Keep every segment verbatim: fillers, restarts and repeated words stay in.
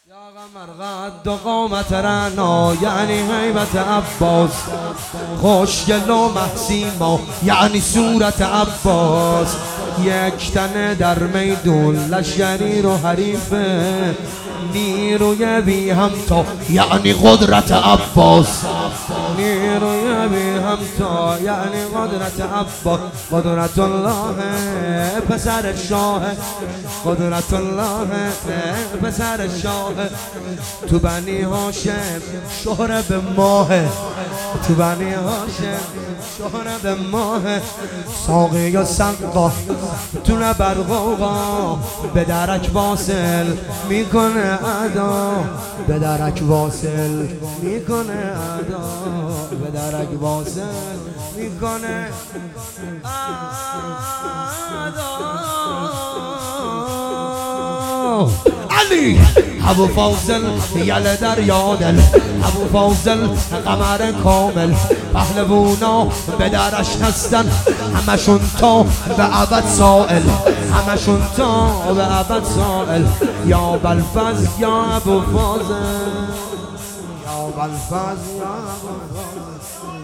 یا قمر قد و قامت رعنا یعنی هیبت عباس، خوشگل و محسیما یعنی صورت عباس. یک تنه در میدون لشگری رو حریفه، نیروی بی همتا یعنی قدرت عباس. نیروی بی همتا یعنی قدرت عباس. قدرت الله پسر شاه، قدرت الله پسر شاه. تو بنی هاشم شهره به ماه، تو بنی هاشم شهره به ماه. ساقی و سقا تو نبرقوقا به درک واصل میکنه ادا، به درک واصل میکنه ادا، به درک واصل میکنه ادا. علی ابو فاضل یل دریا دل، ابو فاضل قمر کامل. پهلوونا به درش هستن همشون تا به ابد سائل، همشون تا به ابد سائل. یا بلفز یا ابو فاضل، یا بلفز یا ابو فاضل.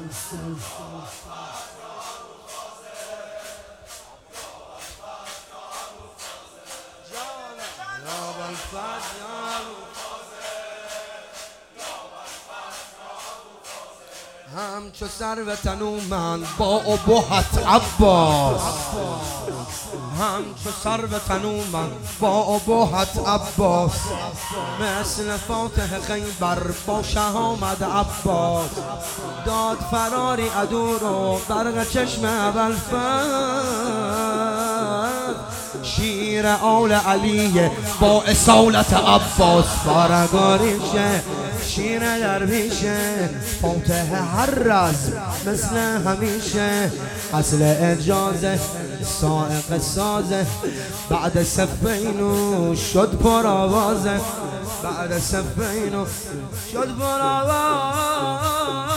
همچو سرو تنومند با ابهت عباس، همچو سرو تنومند با ابهت عباس. مثل فاتح خیبر با شهامت عباس، داد فراری عدو رو برق چشم ابوالفضل. شیر آل علی با اصالت عباس، بارگاریشه شیر درویشه. فاتح هر رزم مثل همیشه، اصل اجازه سائق سازه. بعد صفینو شد پر آوازه، بعد صفینو شد پر آوازه.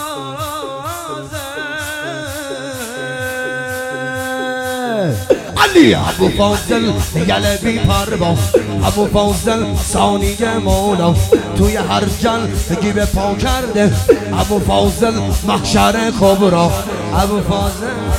علی ابو فاضل یل بی پروا، ابو فاضل ثانیه مولا. توی هر جنگی به پا کرده ابو فاضل محشر کبرا. ابو فاضل